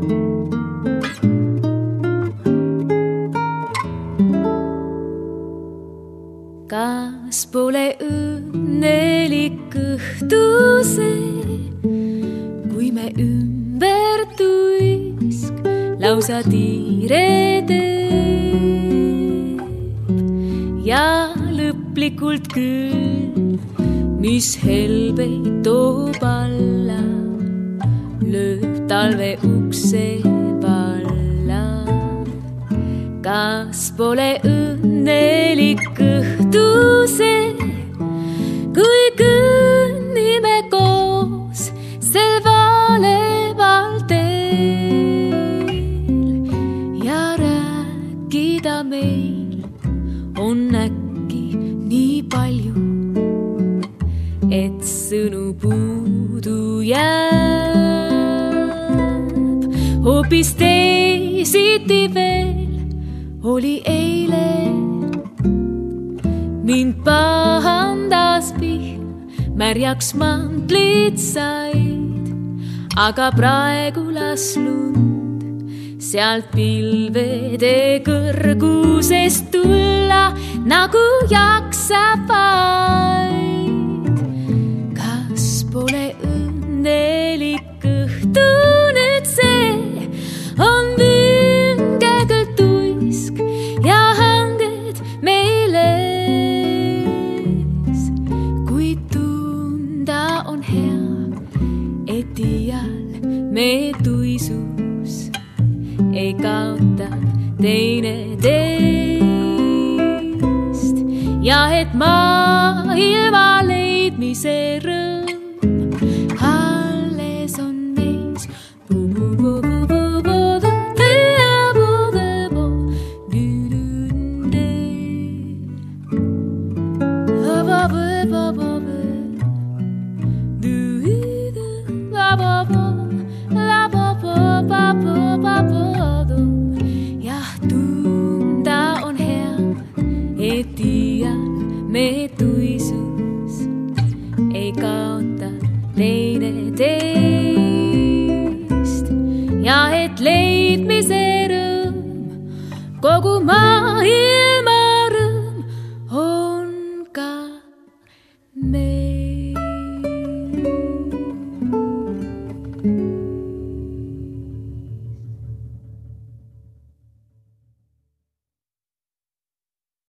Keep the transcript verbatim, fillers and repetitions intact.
Kas pole õnnelik õhtu see, kui me ümber tuisk lausa tiire teeb ja lõplikult küll, mis helbeid toob alla, lööb talve ukse valla. Kas pole õnnelik õhtu see, kui kõnnime koos sel valeval teel ja rääkida meil on äkki nii palju, et sõnu puudu jääb. Hoopis teisiti veel oli eile, mind pahandas pihm, märjaks mantlit said, aga praegu las lund sealt pilvede kõrgusest tulla, nagu jaksab vaid. Kas pole õnnelik õhtu nüüd see, on vinge küll tuisk ja hanged meil ees, kuid tunda on hea, et iial me tuisus ei kaota teineteist ja et maailma leidmise rõõm alles on meis. Jah, tunda on hea, et iial me tuisus ei kaota teineteist ja et leidmise rõõm kogu maailma